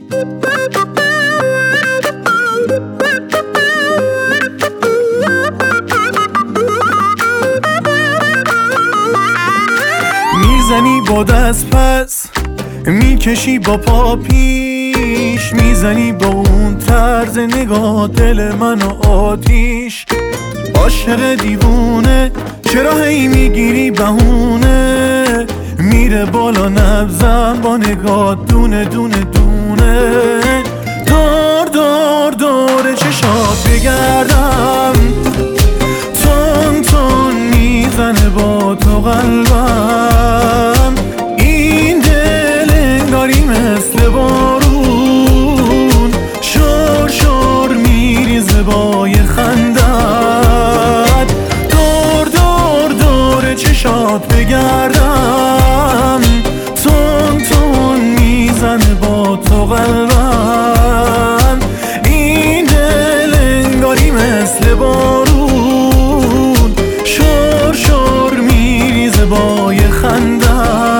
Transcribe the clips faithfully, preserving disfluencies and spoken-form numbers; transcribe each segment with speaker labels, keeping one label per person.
Speaker 1: میزنی با دست پس، میکشی با پا پیش، میزنی با اون طرز نگاه دل منو آتیش. عاشق دیوونه چرا هی میگیری بهونه، میره بالا نبزم با نگاه دونه دونه دونه. دور دور دور چشات بگردم، تون تون میزنه با تو قلبم. این دل انگاری مثل بارون، شور شور میریزه بای خندت. دور دور دور چشات بگردم، تون تون میزنه با تو قلبم. این دل انگاری مثل بارون، شور شور میریزه بای خندت.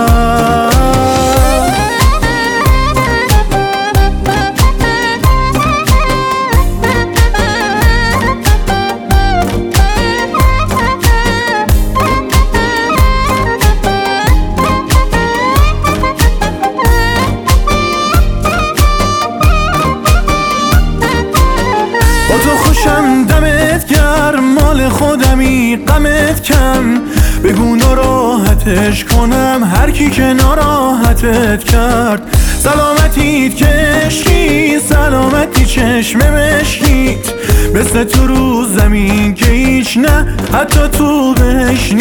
Speaker 1: با تو خوشم دمت گرم، مال خودمی غمت کم. بگو ناراحتش کنم هر کی که ناراحتت کرد. سلامتیت که عشقی، سلامتی چشم مشکیت. مثل تو رو زمین که هیچ، نه حتی تو بهش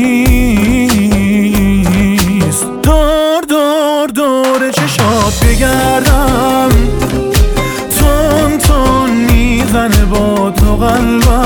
Speaker 1: نیست. دور دور دور چشات بگردم، تون تون میزنه با تو قلبم.